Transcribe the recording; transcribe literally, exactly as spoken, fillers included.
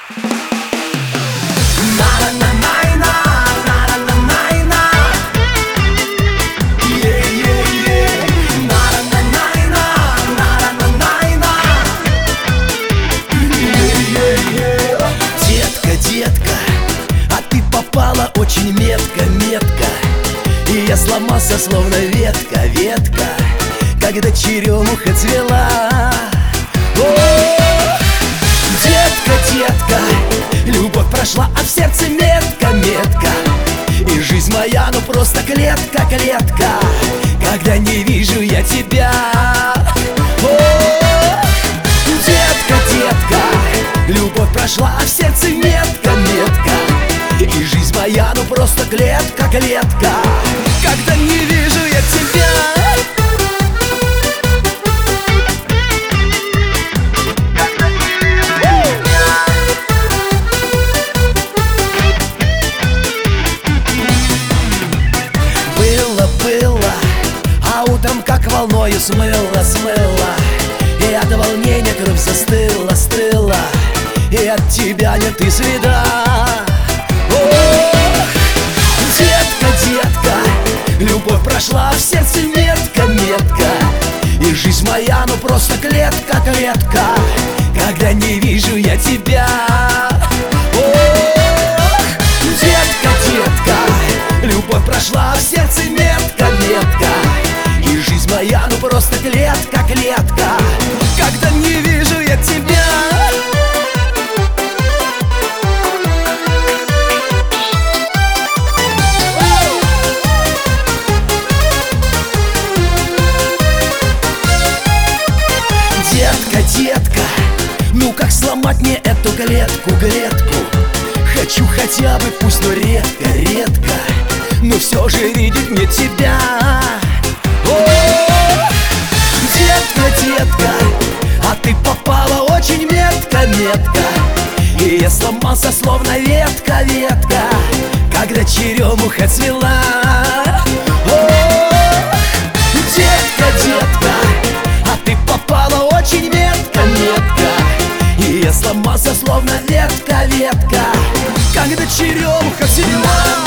Очень метко, метко. И я сломался, словно ветка, ветка, когда черемуха цвела. О, детка, детка, любовь прошла, а в сердце метка, метка. И жизнь моя, ну просто клетка, клетка, когда не вижу я тебя. О, детка, детка, любовь прошла, а в сердце метка, метка. И жизнь моя, ну просто клетка, клетка, когда не вижу я тебя. Было, было, а утром как волною смыло, смыло. И от волнения кровь застыла, стыла. И от тебя нет и следа. Детка, детка, любовь прошла, в сердце метка, метка. И жизнь моя, ну просто клетка, клетка, когда не вижу я тебя. Ох, детка, детка, любовь прошла, в сердце метка, метка. И жизнь моя, ну просто клетка, клетка, когда не вижу я тебя. Детка, ну как сломать мне эту клетку, клетку? Хочу хотя бы, пусть, но редко, редко, но все же видеть мне тебя. О, детка, детка, а ты попала очень метко, метко. И я сломался, словно ветка, ветка, когда черемуха цвела. О, детка, детка, а ты попала очень метко, метко. И я сломался, словно ветка, ветка, когда черемуха цвела.